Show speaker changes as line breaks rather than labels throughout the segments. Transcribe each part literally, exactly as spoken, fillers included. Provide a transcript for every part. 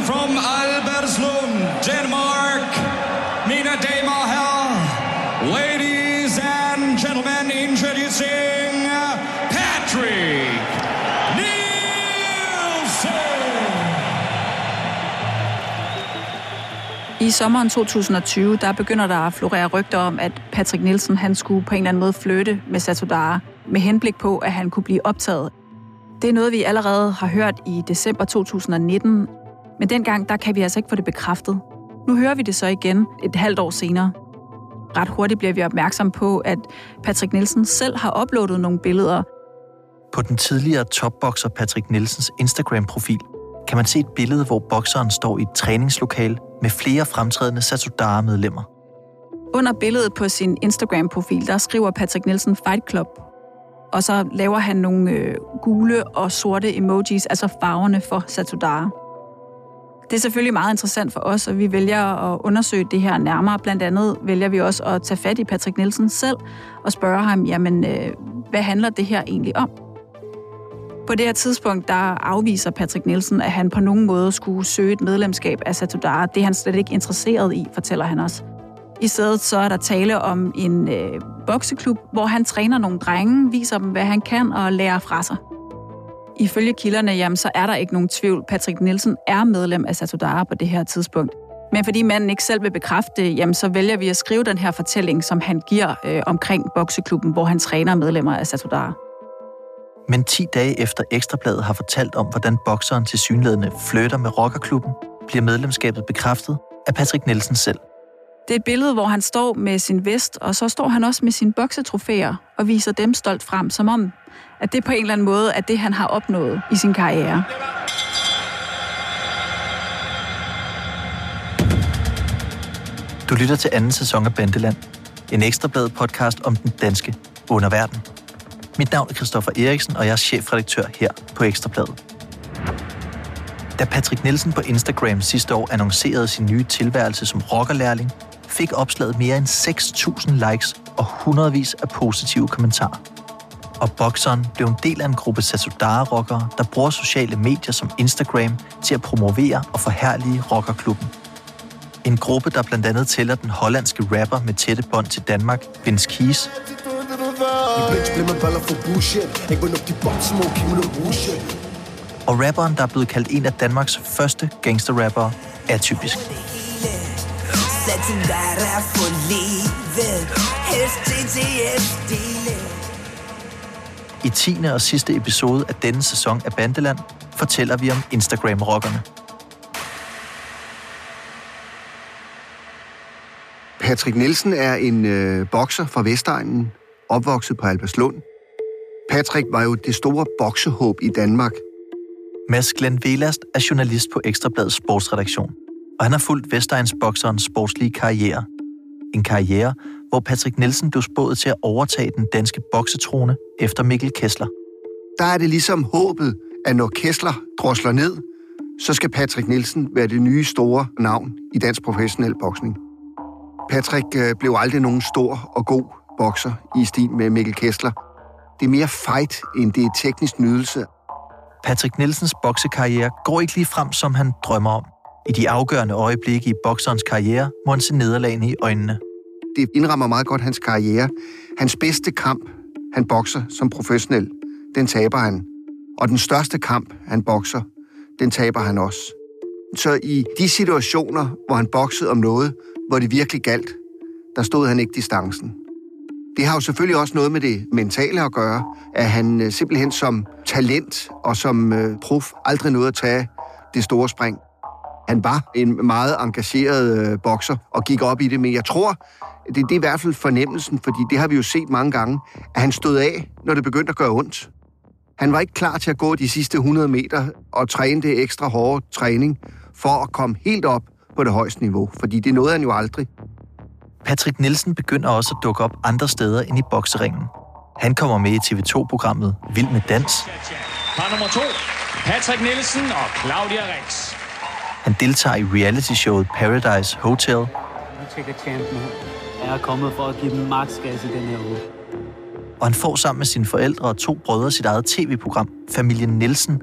from Albertslund, Denmark, mine damer og herrer, ladies and gentlemen, introducing Patrick Nielsen.
I sommeren to tusind og tyve, der begynder der at florere rygter om, at Patrick Nielsen han skulle på en eller anden måde flytte med Satudarah, med henblik på, at han kunne blive optaget. Det er noget, vi allerede har hørt i december to tusind og nitten, men dengang der kan vi altså ikke få det bekræftet. Nu hører vi det så igen et halvt år senere. Ret hurtigt bliver vi opmærksom på, at Patrick Nielsen selv har uploadet nogle billeder.
På den tidligere topbokser Patrick Nielsens Instagram-profil kan man se et billede, hvor bokseren står i et træningslokale med flere fremtrædende Satudarah-medlemmer.
Under billedet på sin Instagram-profil, der skriver Patrick Nielsen Fight Club, og så laver han nogle øh, gule og sorte emojis, altså farverne for Satudarah. Det er selvfølgelig meget interessant for os, og vi vælger at undersøge det her nærmere. Blandt andet vælger vi også at tage fat i Patrick Nielsen selv og spørge ham, jamen, øh, hvad handler det her egentlig om? På det her tidspunkt, der afviser Patrick Nielsen, at han på nogen måde skulle søge et medlemskab af Satudarah. Det er han slet ikke interesseret i, fortæller han os. I stedet så er der tale om en øh, bokseklub, hvor han træner nogle drenge, viser dem, hvad han kan og lærer fra sig. Ifølge kilderne, jamen, så er der ikke nogen tvivl. Patrick Nielsen er medlem af Satudarah på det her tidspunkt. Men fordi manden ikke selv vil bekræfte det, jamen, så vælger vi at skrive den her fortælling, som han giver øh, omkring bokseklubben, hvor han træner medlemmer af Satudarah.
Men ti dage efter Ekstrabladet har fortalt om, hvordan bokseren tilsyneladende flytter med rockerklubben, bliver medlemskabet bekræftet af Patrick Nielsen selv.
Det er et billede, hvor han står med sin vest, og så står han også med sine boksetrofæer og viser dem stolt frem, som om, at det på en eller anden måde er det, han har opnået i sin karriere.
Du lytter til anden sæson af Bandeland, en Ekstrabladet podcast om den danske underverden. Mit navn er Christoffer Eriksen, og jeg er chefredaktør her på Ekstrabladet. Da Patrick Nielsen på Instagram sidste år annoncerede sin nye tilværelse som rockerlærling, fik opslaget mere end seks tusind likes og hundredvis af positive kommentarer. Og bokseren blev en del af en gruppe Satudarah-rockere, der bruger sociale medier som Instagram til at promovere og forherlige rockerklubben. En gruppe, der blandt andet tæller den hollandske rapper med tætte bånd til Danmark, Vince Keys, og rapperen, der er blevet kaldt en af Danmarks første gangsterrappere, Atypisk. I tiende og sidste episode af denne sæson af Bandeland fortæller vi om Instagram-rockerne.
Patrick Nielsen er en øh, bokser fra Vestegnen, opvokset på Albertslund. Patrick var jo det store boksehåb i Danmark.
Mads Glenn Velast er journalist på Ekstrabladets sportsredaktion, og han har fulgt Vestegnsbokserens sportslige karriere. En karriere, hvor Patrick Nielsen blev spået til at overtage den danske boksetrone efter Mikkel Kessler.
Der er det ligesom håbet, at når Kessler drosler ned, så skal Patrick Nielsen være det nye store navn i dansk professionel boksning. Patrick øh, blev aldrig nogen stor og god bokser i stil med Mikkel Kessler. Det er mere fight, end det er teknisk nydelse.
Patrick Nielsens boksekarriere går ikke lige frem, som han drømmer om. I de afgørende øjeblikke i bokserens karriere må han se nederlagene i øjnene.
Det indrammer meget godt hans karriere. Hans bedste kamp, han bokser som professionel, den taber han. Og den største kamp, han bokser, den taber han også. Så i de situationer, hvor han boksede om noget, hvor det virkelig galt, der stod han ikke distancen. Det har jo selvfølgelig også noget med det mentale at gøre, at han simpelthen som talent og som prof aldrig nåede at tage det store spring. Han var en meget engageret bokser og gik op i det, men jeg tror, det, det er i hvert fald fornemmelsen, fordi det har vi jo set mange gange, at han stod af, når det begyndte at gøre ondt. Han var ikke klar til at gå de sidste hundrede meter og træne det ekstra hårde træning for at komme helt op på det højeste niveau, fordi det nåede han jo aldrig.
Patrick Nielsen begynder også at dukke op andre steder end i bokseringen. Han kommer med i T V to-programmet Vild med Dans.
Par nummer to, Patrick Nielsen og Claudia Rix.
Han deltager i reality-showet Paradise Hotel.
Jeg er kommet for at give dem maksgas i den her uge.
Og han får sammen med sine forældre og to brødre sit eget tv-program, Familien Nielsen,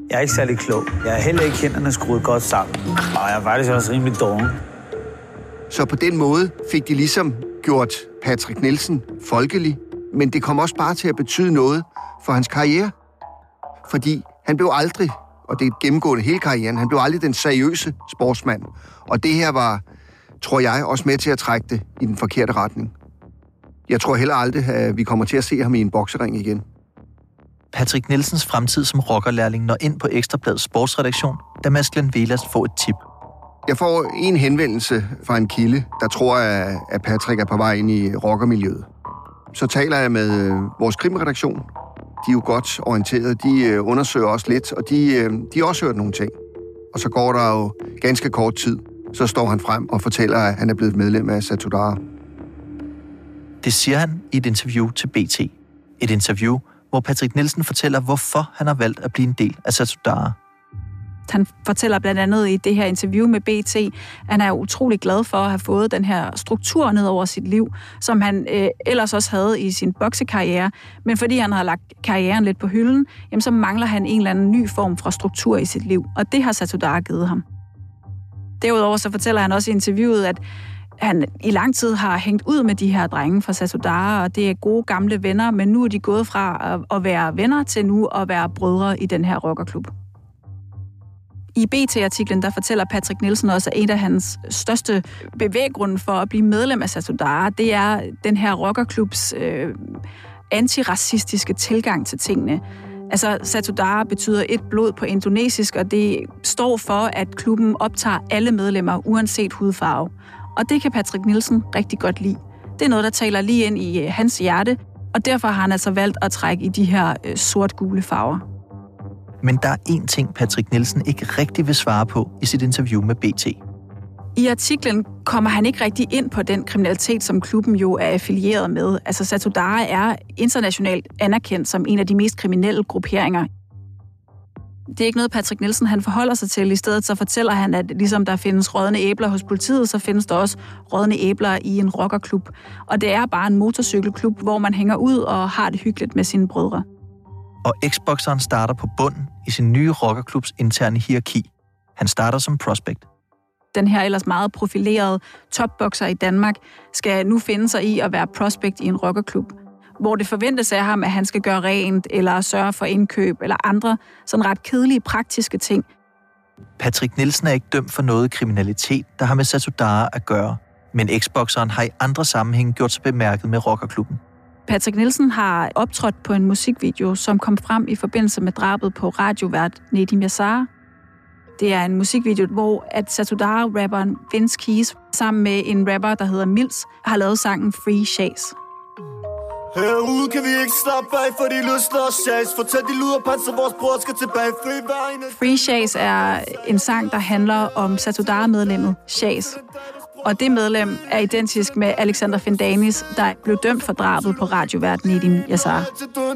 Jeg er ikke særlig klog. Jeg er heller ikke hænderne skruet godt sammen. Og jeg er faktisk også rimelig doven.
Så på den måde fik de ligesom gjort Patrick Nielsen folkelig, men det kom også bare til at betyde noget for hans karriere. Fordi han blev aldrig, og det er gennemgående hele karrieren, han blev aldrig den seriøse sportsmand. Og det her var, tror jeg, også med til at trække det i den forkerte retning. Jeg tror heller aldrig, at vi kommer til at se ham i en boksering igen.
Patrick Nielsens fremtid som rockerlærling når ind på Ekstra Bladets sportsredaktion, da Mads Glenn Velas får et tip.
Jeg får en henvendelse fra en kilde, der tror, at Patrick er på vej ind i rockermiljøet. Så taler jeg med vores krimredaktion. De er jo godt orienteret, de undersøger også lidt, og de, de har også hørt nogle ting. Og så går der jo ganske kort tid, så står han frem og fortæller, at han er blevet medlem af Satudarah.
Det siger han i et interview til B T. Et interview, hvor Patrick Nielsen fortæller, hvorfor han har valgt at blive en del af Satudarah.
Han fortæller blandt andet i det her interview med B T, at han er utrolig glad for at have fået den her struktur ned over sit liv, som han øh, ellers også havde i sin boksekarriere. Men fordi han har lagt karrieren lidt på hylden, jamen, så mangler han en eller anden ny form for struktur i sit liv, og det har Satudarah givet ham. Derudover så fortæller han også i interviewet, at han i lang tid har hængt ud med de her drenge fra Satudarah, og det er gode gamle venner, men nu er de gået fra at være venner til nu at være brødre i den her rockerklub. I B T-artiklen, der fortæller Patrick Nielsen også, at en af hans største bevæggrunde for at blive medlem af Satudarah, det er den her rockerklubs øh, antiracistiske tilgang til tingene. Altså, Satudarah betyder et blod på indonesisk, og det står for, at klubben optager alle medlemmer, uanset hudfarve. Og det kan Patrick Nielsen rigtig godt lide. Det er noget, der taler lige ind i øh, hans hjerte, og derfor har han altså valgt at trække i de her øh, sort-gule farver.
Men der er én ting, Patrick Nielsen ikke rigtig vil svare på i sit interview med B T.
I artiklen kommer han ikke rigtig ind på den kriminalitet, som klubben jo er affilieret med. Altså, Satudarah er internationalt anerkendt som en af de mest kriminelle grupperinger. Det er ikke noget, Patrick Nielsen han forholder sig til. I stedet så fortæller han, at ligesom der findes rådne æbler hos politiet, så findes der også rådne æbler i en rockerklub. Og det er bare en motorcykelklub, hvor man hænger ud og har det hyggeligt med sine brødre.
Og eksbokseren starter på bunden i sin nye rockerklubs interne hierarki. Han starter som prospect.
Den her ellers meget profilerede topbokser i Danmark skal nu finde sig i at være prospect i en rockerklub, hvor det forventes af ham, at han skal gøre rent eller sørge for indkøb eller andre sådan ret kedelige praktiske ting.
Patrick Nielsen er ikke dømt for noget kriminalitet, der har med Satudarah at gøre, men eksbokseren har i andre sammenhænge gjort sig bemærket med rockerklubben.
Patrick Nielsen har optrådt på en musikvideo, som kom frem i forbindelse med drabet på radiovært Nedim Yassar. Det er en musikvideo, hvor at Satudarah-rapperen Vince Keys sammen med en rapper, der hedder Mills, har lavet sangen Free Chase.
Herude kan vi ikke slappe af, for de løsner og chase. Fortæl de luderpanser, vores bror skal tilbage.
Free Chase er en sang, der handler om Satudarah-medlemmet Chase. Og det medlem er identisk med Alexander Fendanis, der blev dømt for drabet på radiovært Nedim Yassar.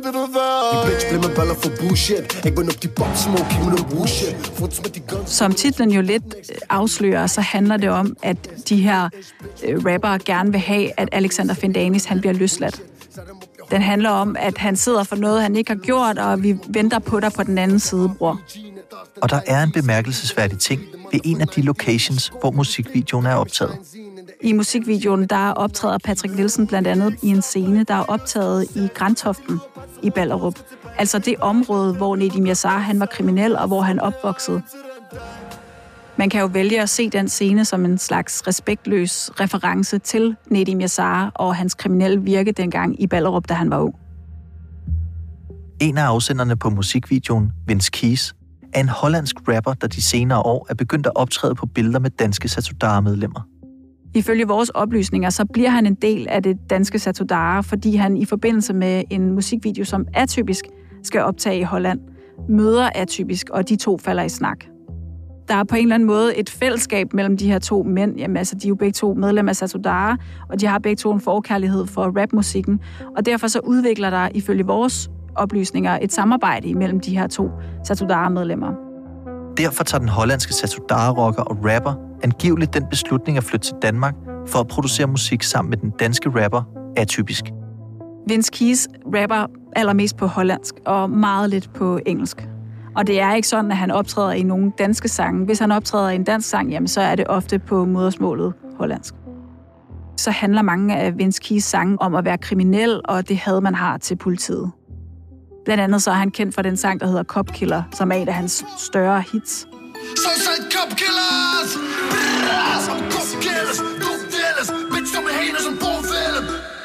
Som titlen jo lidt afslører, så handler det om, at de her rappere gerne vil have, at Alexander Fendanis han bliver løsladt. Den handler om, at han sidder for noget, han ikke har gjort, og vi venter på dig på den anden side, bror.
Og der er en bemærkelsesværdig ting ved en af de locations, hvor musikvideoen er optaget.
I musikvideoen, der optræder Patrick Nielsen blandt andet i en scene, der er optaget i Grantoften i Ballerup. Altså det område, hvor Nedim Yassar han var kriminel, og hvor han opvoksede. Man kan jo vælge at se den scene som en slags respektløs reference til Nedim Yassar og hans kriminelle virke dengang i Ballerup, da han var ung.
En af afsenderne på musikvideoen, Vince Keys, er en hollandsk rapper, der de senere år er begyndt at optræde på billeder med danske Satudarah-medlemmer.
Ifølge vores oplysninger, så bliver han en del af det danske Satudarah, fordi han i forbindelse med en musikvideo, som Atypisk skal optage i Holland, møder Atypisk, og de to falder i snak. Der er på en eller anden måde et fællesskab mellem de her to mænd. Jamen, altså, de er jo begge to medlemmer af Satudarah, og de har begge to en forkærlighed for rapmusikken. Og derfor så udvikler der ifølge vores oplysninger et samarbejde imellem de her to Satudarah-medlemmer.
Derfor tager den hollandske Satudarah-rocker og rapper angiveligt den beslutning at flytte til Danmark for at producere musik sammen med den danske rapper Atypisk.
Vince Keys rapper allermest på hollandsk og meget lidt på engelsk. Og det er ikke sådan, at han optræder i nogle danske sange. Hvis han optræder i en dansk sang, jamen, så er det ofte på modersmålet hollandsk. Så handler mange af Vince Keys sange om at være kriminel, og det had, man har til politiet. Blandt andet så er han kendt for den sang, der hedder Cop Killer, som er et af hans større hits.
Southside cop killers! Brrrr, som cop killers! Du fælles! Bitch, som haner som brorfælde!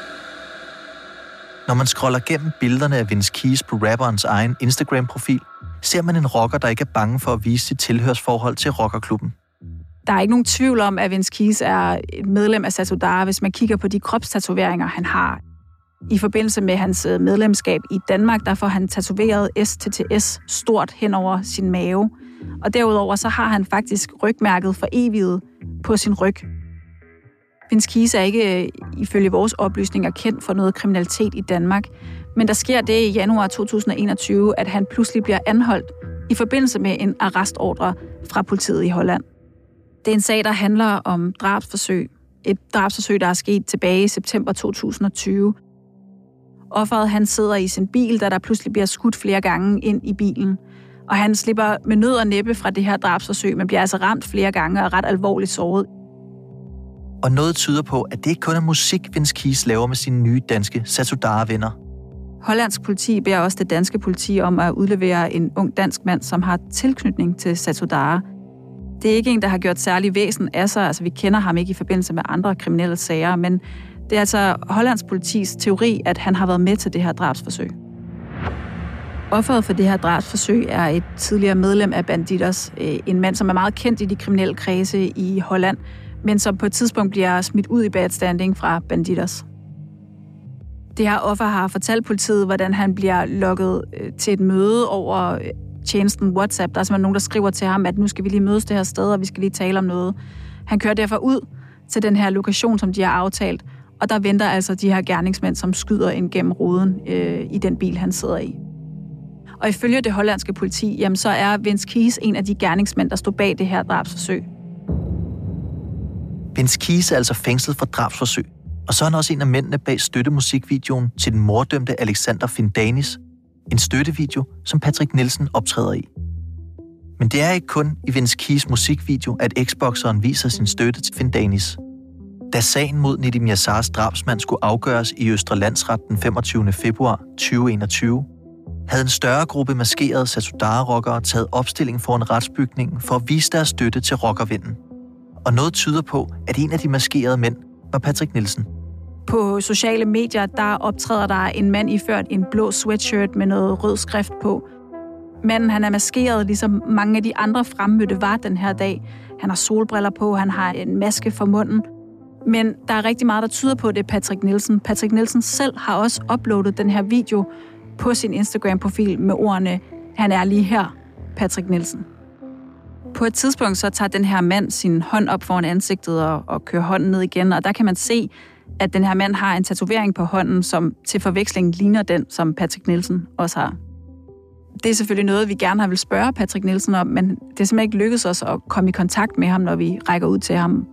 Når man scroller gennem billederne af Vince Keys på rapperens egen Instagram-profil, ser man en rocker, der ikke er bange for at vise sit tilhørsforhold til rockerklubben.
Der er ikke nogen tvivl om, at Vince Keys er et medlem af Satudarah, hvis man kigger på de kropstatoveringer, han har. I forbindelse med hans medlemskab i Danmark, der får han tatoveret S T T S stort hen over sin mave. Og derudover så har han faktisk rygmærket for evigt på sin ryg. Vince Keys er ikke ifølge vores oplysninger kendt for noget kriminalitet i Danmark, men der sker det i januar to tusind og enogtyve, at han pludselig bliver anholdt i forbindelse med en arrestordre fra politiet i Holland. Det er en sag, der handler om drabsforsøg. Et drabsforsøg, der er sket tilbage i september to tusind og tyve. Offeret han sidder i sin bil, da der pludselig bliver skudt flere gange ind i bilen. Og han slipper med nød og næppe fra det her drabsforsøg, men bliver altså ramt flere gange og ret alvorligt såret.
Og noget tyder på, at det ikke kun er musik, Vince Keys laver med sine nye danske Satudarah-venner.
Hollandsk politi beder også det danske politi om at udlevere en ung dansk mand, som har tilknytning til Satudarah. Det er ikke en, der har gjort særlig væsen af sig. Altså, vi kender ham ikke i forbindelse med andre kriminelle sager, men det er altså Hollands politis teori, at han har været med til det her drabsforsøg. Offeret for det her drabsforsøg er et tidligere medlem af Bandidos, en mand, som er meget kendt i de kriminelle kredse i Holland, men som på et tidspunkt bliver smidt ud i bad standing fra Bandidos. Det her offer har fortalt politiet, hvordan han bliver lokket til et møde over tjenesten WhatsApp. Der er simpelthen nogen, der skriver til ham, at nu skal vi lige mødes det her sted, og vi skal lige tale om noget. Han kører derfor ud til den her lokation, som de har aftalt, og der venter altså de her gerningsmænd, som skyder ind gennem ruden øh, i den bil, han sidder i. Og ifølge det hollandske politi, jamen, så er Vince Keys en af de gerningsmænd, der stod bag det her drabsforsøg.
Vince Keys er altså fængslet for drabsforsøg, og så er han også en af mændene bag støttemusikvideoen til den morddømte Alexander Findanis, en støttevideo, som Patrick Nielsen optræder i. Men det er ikke kun i Vince Keys musikvideo, at Xboxeren viser sin støtte til Findanis. Da sagen mod Nedim Yassars drabsmand skulle afgøres i Østre Landsret den femogtyvende februar to tusind og enogtyve, havde en større gruppe maskerede Satudarah-rockere taget opstilling foran retsbygningen for at vise deres støtte til rockervennen. Og noget tyder på, at en af de maskerede mænd var Patrick Nielsen.
På sociale medier, der optræder der en mand iført en blå sweatshirt med noget rød skrift på. Manden, han er maskeret, ligesom mange af de andre fremmødte var den her dag. Han har solbriller på, han har en maske for munden. Men der er rigtig meget, der tyder på, at det er Patrick Nielsen. Patrick Nielsen selv har også uploadet den her video på sin Instagram-profil med ordene, han er lige her, Patrick Nielsen. På et tidspunkt så tager den her mand sin hånd op foran ansigtet og, og kører hånden ned igen, og der kan man se, at den her mand har en tatovering på hånden, som til forveksling ligner den, som Patrick Nielsen også har. Det er selvfølgelig noget, vi gerne har vil spørge Patrick Nielsen om, men det er simpelthen ikke lykkedes os at komme i kontakt med ham, når vi rækker ud til ham.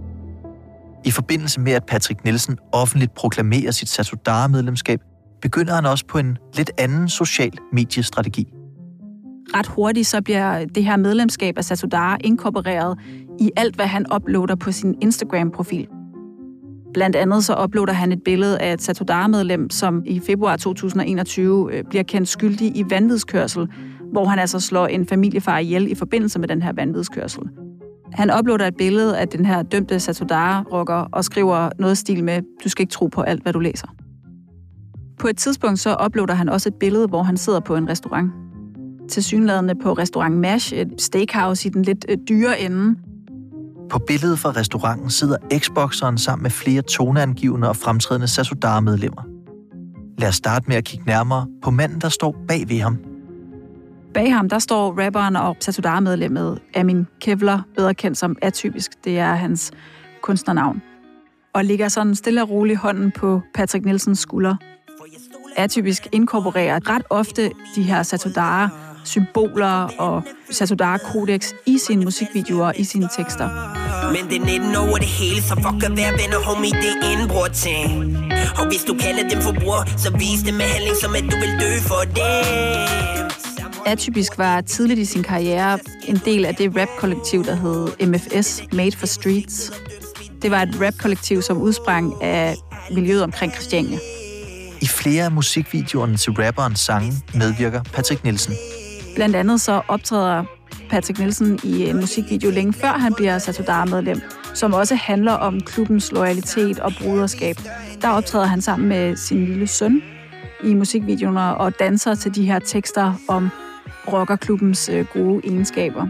I forbindelse med, at Patrick Nielsen offentligt proklamerer sit Satudarah-medlemskab, begynder han også på en lidt anden social mediestrategi.
Ret hurtigt så bliver det her medlemskab af Satudarah inkorporeret i alt, hvad han uploader på sin Instagram-profil. Blandt andet så uploader han et billede af et Satudarah-medlem, som i februar to tusind og enogtyve bliver kendt skyldig i vanvidskørsel, hvor han altså slår en familiefar ihjel i forbindelse med den her vanvidskørsel. Han uploader et billede af den her dømte Satudarah-rocker og skriver noget stil med, du skal ikke tro på alt, hvad du læser. På et tidspunkt så uploader han også et billede, hvor han sidder på en restaurant. Tilsyneladende på restaurant Mash, et steakhouse i den lidt dyre ende.
På billedet fra restauranten sidder Xboxeren sammen med flere toneangivende og fremtrædende Satudarah-medlemmer. Lad os starte med at kigge nærmere på manden, der står bag ved ham.
Bag ham, der står rapperen og Satudarah-medlemmet Amin Kevlar, bedre kendt som Atypisk. Det er hans kunstnernavn. Og ligger sådan stille og roligt hånden på Patrick Nielsens skulder. Atypisk inkorporerer ret ofte de her Satudarah-symboler og Satudarah-kodex i sine musikvideoer og i sine tekster.
Men det er nitten over det hele, så fuck at være venner, homie, det er indbrud til. Og hvis du kalder dem for bror, så vis det med handling, som at du vil dø for det.
Atypisk var tidligt i sin karriere en del af det rap-kollektiv, der hed M F S, Made for Streets. Det var et rap-kollektiv, som udsprang af miljøet omkring Christiania.
I flere af musikvideoerne til rapperens sange medvirker Patrick Nielsen.
Blandt andet så optræder Patrick Nielsen i en musikvideo længe før han bliver Satudarah-medlem, som også handler om klubbens loyalitet og broderskab. Der optræder han sammen med sin lille søn i musikvideoerne og danser til de her tekster om rockerklubbens gode egenskaber.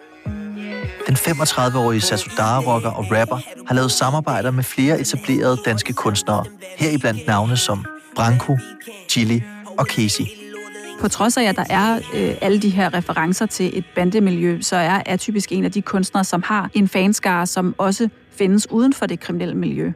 Den femogtredive-årige Satudarah-rocker og rapper har lavet samarbejder med flere etablerede danske kunstnere, heriblandt navne som Branko, Chili og Casey.
På trods af, at der er øh, alle de her referencer til et bandemiljø, så er Atypisk en af de kunstnere, som har en fanskare, som også findes uden for det kriminelle miljø.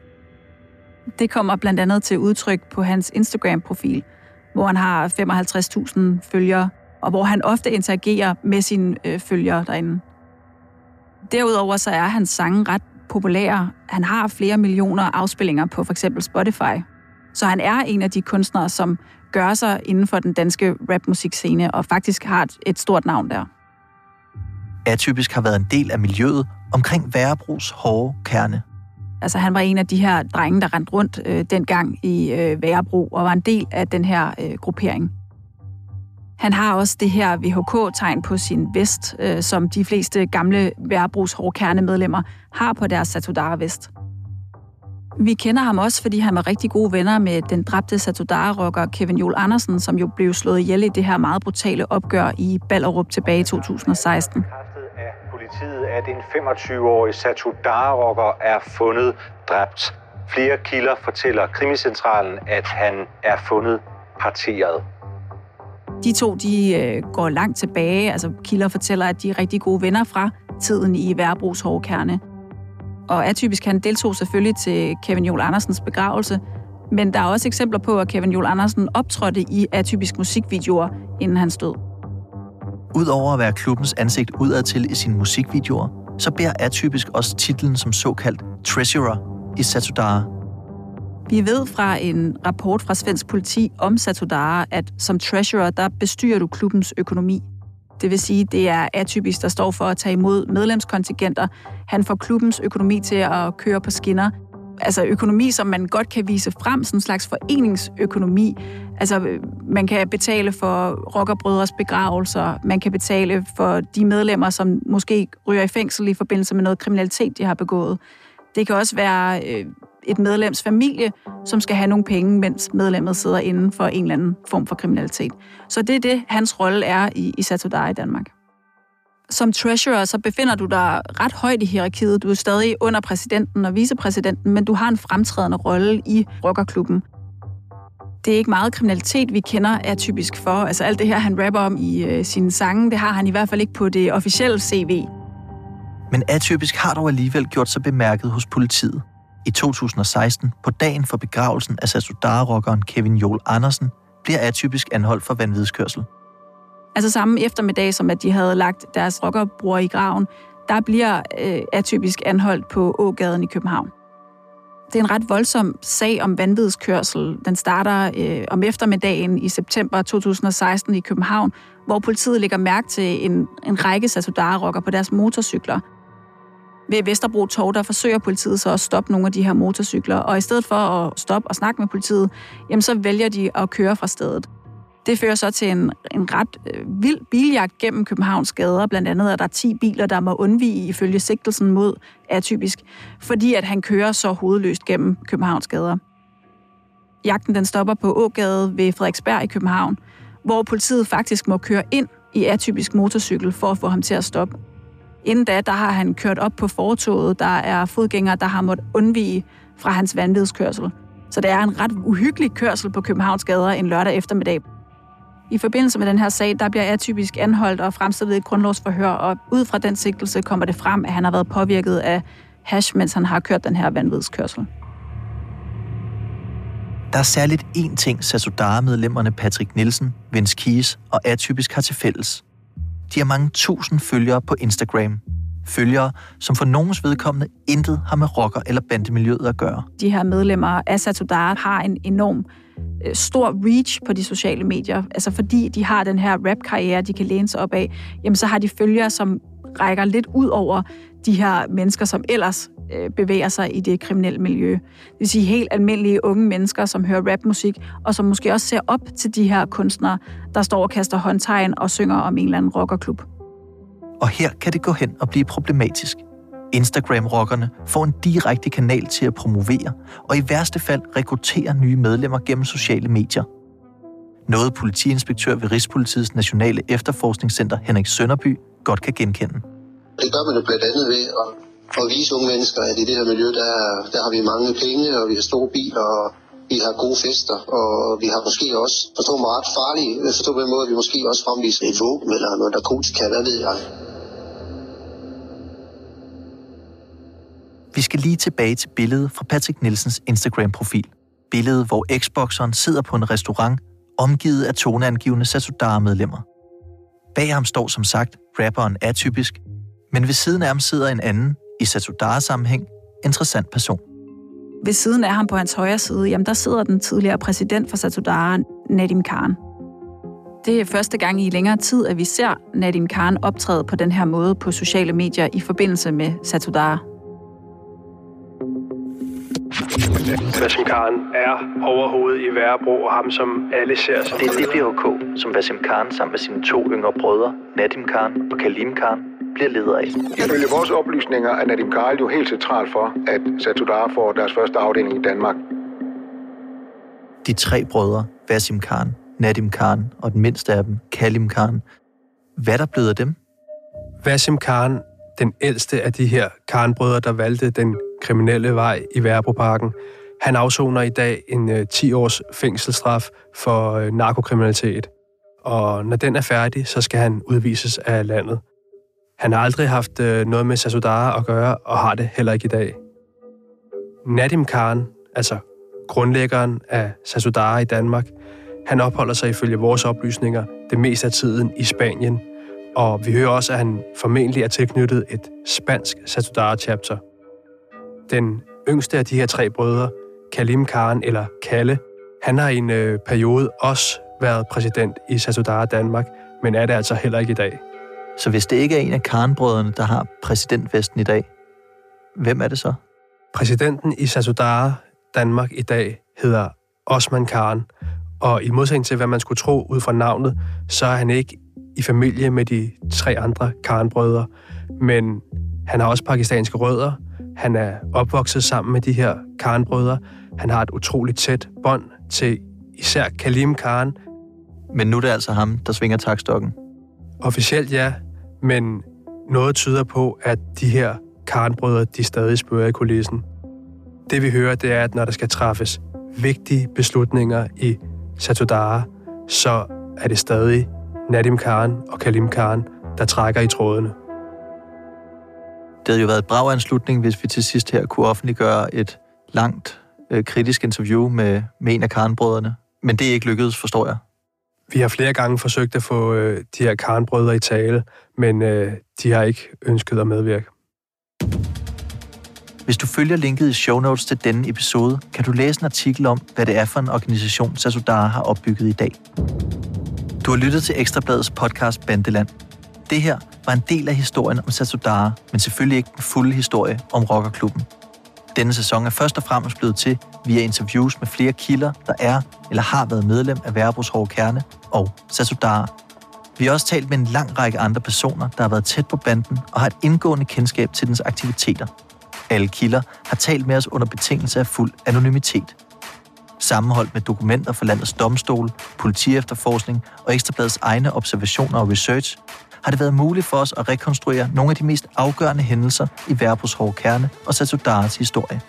Det kommer blandt andet til udtryk på hans Instagram-profil, hvor han har femoghalvtreds tusind følgere, og hvor han ofte interagerer med sine øh, følgere derinde. Derudover så er hans sange ret populære. Han har flere millioner afspillinger på f.eks. Spotify. Så han er en af de kunstnere, som gør sig inden for den danske rapmusikscene, og faktisk har et, et stort navn der.
Atypisk har været en del af miljøet omkring Værebros hårde kerne.
Altså han var en af de her drenge, der rendte rundt øh, dengang i øh, Værebro, og var en del af den her øh, gruppering. Han har også det her V H K-tegn på sin vest, øh, som de fleste gamle Værebros hårde kernemedlemmer har på deres Satudarah-vest. Vi kender ham også, fordi han var rigtig gode venner med den dræbte Satudarah-rocker Kevin Juul Andersen, som jo blev slået ihjel i det her meget brutale opgør i Ballerup tilbage i to tusind og seksten.
Af politiet, at en femogtyve-årig Satudarah-rocker er fundet dræbt. Flere kilder fortæller Krimicentralen, at han er fundet parteret.
De to de øh, går langt tilbage. Altså kilder fortæller, at de er rigtig gode venner fra tiden i Værebros hårde kerne. Og Atypisk han deltog selvfølgelig til Kevin Juul Andersens begravelse, men der er også eksempler på, at Kevin Juul Andersen optrådte i Atypisk musikvideoer, inden han stod.
Udover at være klubbens ansigt udadtil i sine musikvideoer, så bærer Atypisk også titlen som såkaldt treasurer i Satudarah.
Vi ved fra en rapport fra svensk politi om Satudarah, at som treasurer, der bestyrer du klubbens økonomi. Det vil sige, det er Atypisk, der står for at tage imod medlemskontingenter. Han får klubbens økonomi til at køre på skinner. Altså økonomi, som man godt kan vise frem, sådan en slags foreningsøkonomi. Altså man kan betale for rockerbrødres begravelser, man kan betale for de medlemmer, som måske ryger i fængsel i forbindelse med noget kriminalitet, de har begået. Det kan også være øh, et medlems familie, som skal have nogle penge, mens medlemmet sidder inden for en eller anden form for kriminalitet. Så det er det, hans rolle er i, i Satudarah i Danmark. Som treasurer, så befinder du dig ret højt i hierarkiet. Du er stadig under præsidenten og vicepræsidenten, men du har en fremtrædende rolle i rockerklubben. Det er ikke meget kriminalitet, vi kender Atypisk for. Altså alt det her, han rapper om i øh, sine sange, det har han i hvert fald ikke på det officielle C V.
Men Atypisk har dog alligevel gjort sig bemærket hos politiet. I to tusind og seksten, på dagen for begravelsen af Satudarah-rockeren Kevin Juul Andersen, bliver Atypisk anholdt for vanvidskørsel.
Altså samme eftermiddag, som at de havde lagt deres rockerbror i graven, der bliver øh, Atypisk anholdt på Ågaden i København. Det er en ret voldsom sag om vanvidskørsel. Den starter øh, om eftermiddagen i september to tusind og seksten i København, hvor politiet lægger mærke til en, en række Satudarah-rockere på deres motorcykler. Ved Vesterbro Torv, der forsøger politiet så at stoppe nogle af de her motorcykler, og i stedet for at stoppe og snakke med politiet, jamen så vælger de at køre fra stedet. Det fører så til en, en ret øh, vild biljagt gennem Københavns gader. Blandt andet er der ti biler, der må undvige ifølge sigtelsen mod Atypisk, fordi at han kører så hovedløst gennem Københavns gader. Jagten den stopper på Ågade ved Frederiksberg i København, hvor politiet faktisk må køre ind i Atypisk motorcykel for at få ham til at stoppe. Inden da, der har han kørt op på fortovet. Der er fodgængere, der har måttet undvige fra hans vanvidskørsel. Så det er en ret uhyggelig kørsel på Københavns gader en lørdag eftermiddag. I forbindelse med den her sag, der bliver Atypisk anholdt og fremstillet et grundlovsforhør, og ud fra den sigtelse kommer det frem, at han har været påvirket af hash, mens han har kørt den her vanvidskørsel.
Der er særligt én ting, Satudarah-medlemmerne Patrick Nielsen, Vince Keys og Atypisk har til fælles. De har mange tusind følgere på Instagram. Følgere, som for nogens vedkommende intet har med rocker- eller bandemiljøet at gøre.
De her medlemmer af Satudarah har en enorm øh, stor reach på de sociale medier. Altså fordi de har den her rap-karriere, de kan læne sig op af, jamen så har de følgere, som rækker lidt ud over de her mennesker, som ellers øh, bevæger sig i det kriminelle miljø. Det vil sige helt almindelige unge mennesker, som hører rapmusik, og som måske også ser op til de her kunstnere, der står og kaster håndtegn og synger om en eller anden rockerklub.
Og her kan det gå hen og blive problematisk. Instagram-rockerne får en direkte kanal til at promovere, og i værste fald rekruttere nye medlemmer gennem sociale medier. Noget politiinspektør ved Rigspolitiets Nationale Efterforskningscenter Henrik Sønderby godt kan genkende.
Det gør man jo blandt andet ved at, at vise unge mennesker, at i det her miljø, der, der har vi mange penge, og vi har store biler, og vi har gode fester, og vi har måske også, forstå mig ret farlige, forstå på den måde, at vi måske også fremviser et våben eller noget narkotika, hvad ved jeg.
Vi skal lige tilbage til billedet fra Patrick Nielsens Instagram-profil. Billedet, hvor Xboxeren sidder på en restaurant, omgivet af toneangivende Satudarah-medlemmer. Bag ham står som sagt rapperen Atypisk, men ved siden af ham sidder en anden, i Satudarah-sammenhæng, interessant person.
Ved siden af ham på hans højre side, jamen der sidder den tidligere præsident for Satudarah, Nadim Khan. Det er første gang i længere tid, at vi ser Nadim Khan optræde på den her måde på sociale medier i forbindelse med Satudarah.
Wasim Khan er overhovedet i Værebro, og ham som alle ser som...
Det er D B H K, som Wasim Khan sammen med sine to yngre brødre, Nadim Khan og Kalim Khan, bliver leder af.
Ifølge vores oplysninger er Nadim Khan jo helt central for, at Satudarah får deres første afdeling i Danmark.
De tre brødre, Wasim Khan, Nadim Khan og den mindste af dem, Kalim Khan. Hvad der blevet af dem?
Wasim Khan, den ældste af de her Khan-brødre, der valgte den kriminelle vej i Værebroparken. Han afsoner i dag en øh, ti års fængselsstraf for øh, narkokriminalitet. Og når den er færdig, så skal han udvises af landet. Han har aldrig haft øh, noget med Satudarah at gøre, og har det heller ikke i dag. Nadim Khan, altså grundlæggeren af Satudarah i Danmark, han opholder sig ifølge vores oplysninger det meste af tiden i Spanien. Og vi hører også, at han formentlig er tilknyttet et spansk Satudarah-chapter. Den yngste af de her tre brødre, Kalim Khan eller Kalle, han har i en øh, periode også været præsident i Satudarah Danmark, men er det altså heller ikke i dag.
Så hvis det ikke er en af Khan-brødrene, der har præsidentvesten i dag, hvem er det så?
Præsidenten i Satudarah Danmark i dag hedder Osman Khan, og i modsætning til, hvad man skulle tro ud fra navnet, så er han ikke i familie med de tre andre Khan-brødre, men han har også pakistanske rødder. Han er opvokset sammen med de her Khan-brødre. Han har et utroligt tæt bånd til især Kalim Khan.
Men nu er det altså ham, der svinger taktstokken?
Officielt ja, men noget tyder på, at de her Khan-brødre, de stadig spørger i kulissen. Det vi hører, det er, at når der skal træffes vigtige beslutninger i Satudarah, så er det stadig Nadim Khan og Kalim Khan, der trækker i trådene.
Det havde jo været et brav anslutning, hvis vi til sidst her kunne offentliggøre et langt øh, kritisk interview med, med en af Khan-brødrene. Men det er ikke lykkedes, forstår jeg.
Vi har flere gange forsøgt at få øh, de her Khan-brødre i tale, men øh, de har ikke ønsket at medvirke.
Hvis du følger linket i show notes til denne episode, kan du læse en artikel om, hvad det er for en organisation, Satudarah har opbygget i dag. Du har lyttet til Ekstrabladets podcast Bandeland. Det her var en del af historien om Satudarah, men selvfølgelig ikke den fulde historie om rockerklubben. Denne sæson er først og fremmest blevet til via interviews med flere kilder, der er eller har været medlem af Værebros hårde kerne og Satudarah. Vi har også talt med en lang række andre personer, der har været tæt på banden og har et indgående kendskab til dens aktiviteter. Alle kilder har talt med os under betingelse af fuld anonymitet. Sammenholdt med dokumenter fra landets domstole, politiefterforskning og Ekstrabladets egne observationer og research, har det været muligt for os at rekonstruere nogle af de mest afgørende hændelser i Værebros hårde kerne og Satudarahs historie.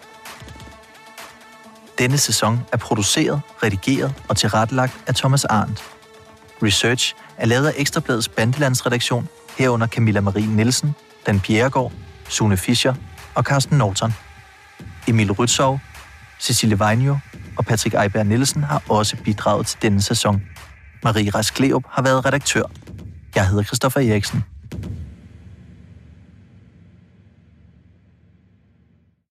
Denne sæson er produceret, redigeret og tilrettelagt af Thomas Arndt. Research er lavet af Ekstrabladets Bandelandsredaktion, herunder Camilla Marie Nielsen, Dan Bjerregaard, Sune Fischer og Carsten Norton. Emil Rytzov, Cecilie Vejnjo og Patrick Eiberg Nielsen har også bidraget til denne sæson. Marie Rask Leop har været redaktør. Jeg hedder Christoffer Eriksen.